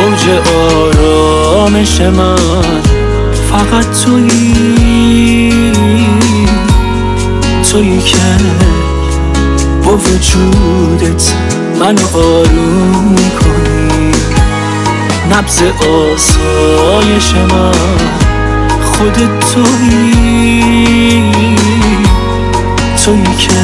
اوج آرامش من فقط تویی که با وجودت منو آروم میکنی. نبض آسایش من خودت تویی که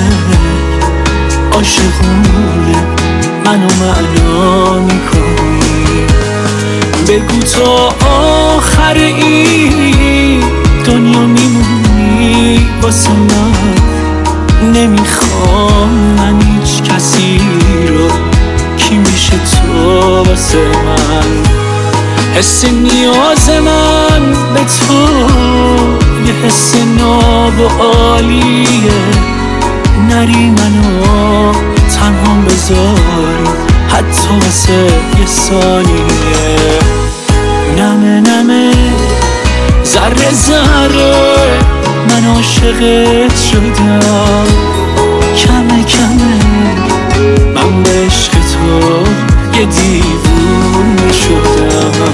عاشقونه منو معنا میکنی. بگو تا آخر این دنیا میمونی واسه من، نمیخوام من هیچ کسی رو، کی میشه تو واسه من؟ حس نیاز من به تو یه حس ناب و عالیه، نری منو تنها بذاری حتی واسه یه ثانیه. نمه نمه ذره ذره من عاشقت شدم، کمه کمه من به عشق تو یه دیوونه شدم.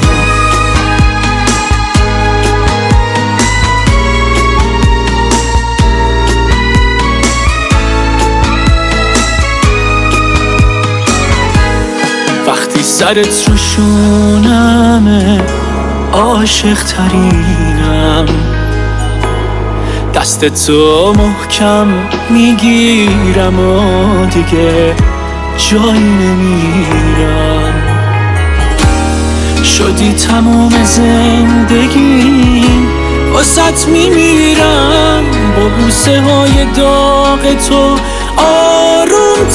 وقتی سرت رو شونمه عاشق ترینم، دست تو محکم میگیرم و دیگه جایی نمیرم. شدی تموم زندگیم واسط میمیرم، با بوسه های داغ تو آروم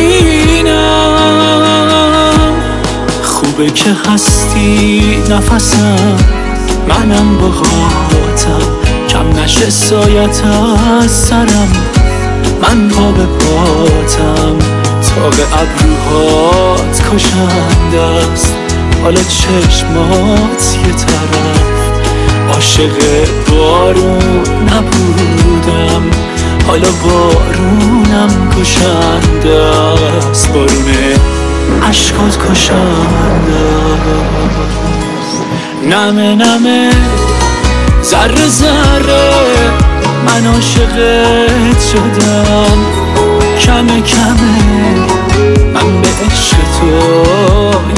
ترینم. خوبه که هستی نفسم، منم باهاتم، کم نشه سایت از سرم، من پا به پاتم، تا به ابروهات کشنده است حالا چشمات یه طرف. عاشق بارون نبودم حالا بارونم کشنده است، بارون عشقات کشنده است. نمه نمه ذره ذره من عاشقت شدم، کمه کمه من به عشق تو